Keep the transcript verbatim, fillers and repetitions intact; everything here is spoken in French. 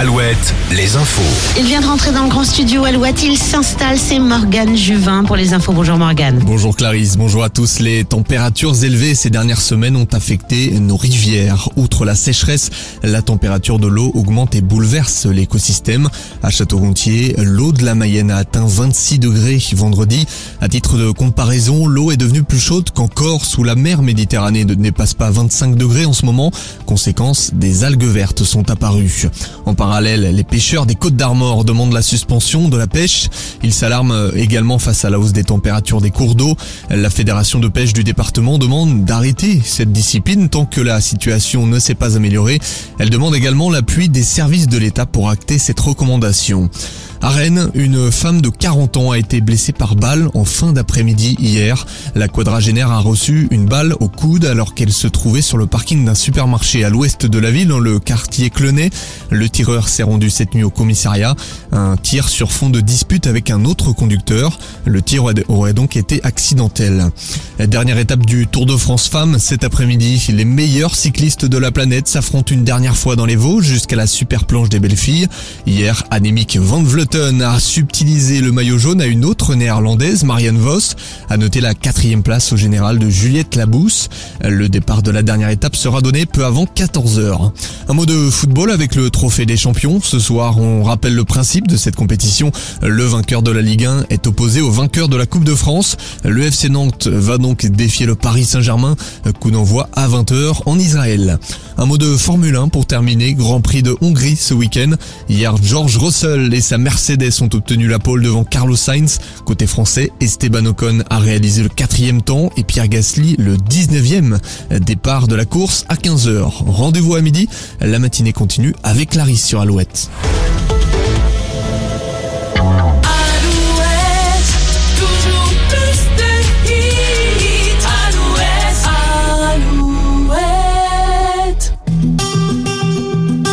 Alouette, les infos. Il vient de rentrer dans le grand studio Alouette, il s'installe, c'est Morgane Juvin pour les infos. Bonjour Morgane. Bonjour Clarisse, bonjour à tous. Les températures élevées ces dernières semaines ont affecté nos rivières. Outre la sécheresse, la température de l'eau augmente et bouleverse l'écosystème. À Château-Gontier, l'eau de la Mayenne a atteint vingt-six degrés vendredi. À titre de comparaison, l'eau est devenue plus chaude qu'en Corse où la mer Méditerranée ne dépasse pas vingt-cinq degrés en ce moment. Conséquence, des algues vertes sont apparues. En parallèle, les pêcheurs des Côtes d'Armor demandent la suspension de la pêche. Ils s'alarment également face à la hausse des températures des cours d'eau. La fédération de pêche du département demande d'arrêter cette discipline tant que la situation ne s'est pas améliorée. Elle demande également l'appui des services de l'État pour acter cette recommandation. À Rennes, une femme de quarante ans a été blessée par balle en fin d'après-midi hier. La quadragénaire a reçu une balle au coude alors qu'elle se trouvait sur le parking d'un supermarché à l'ouest de la ville, dans le quartier Clenay. Le tireur s'est rendu cette nuit au commissariat. Un tir sur fond de dispute avec un autre conducteur. Le tir aurait donc été accidentel. La dernière étape du Tour de France Femmes cet après-midi. Les meilleurs cyclistes de la planète s'affrontent une dernière fois dans les Vosges jusqu'à la super planche des belles filles. Hier, Annemiek van Vleuten a subtilisé le maillot jaune à une autre néerlandaise, Marianne Vos. À noter la quatrième place au général de Juliette Labousse. Le départ de la dernière étape sera donné peu avant quatorze heures. Un mot de football avec le trophée des champions. Ce soir, on rappelle le principe de cette compétition. Le vainqueur de la Ligue un est opposé au vainqueur de la Coupe de France. Le F C Nantes va donc défier le Paris Saint-Germain. Coup d'envoi à vingt heures en Israël. Un mot de Formule un pour terminer. Grand Prix de Hongrie ce week-end. Hier, George Russell et sa Mercedes ont obtenu la pole devant Carlos Sainz. Côté français, Esteban Ocon a réalisé le quatrième temps et Pierre Gasly le dix-neuvième. Départ de la course à quinze heures. Rendez-vous à midi. La matinée continue avec Clarisse sur Alouette.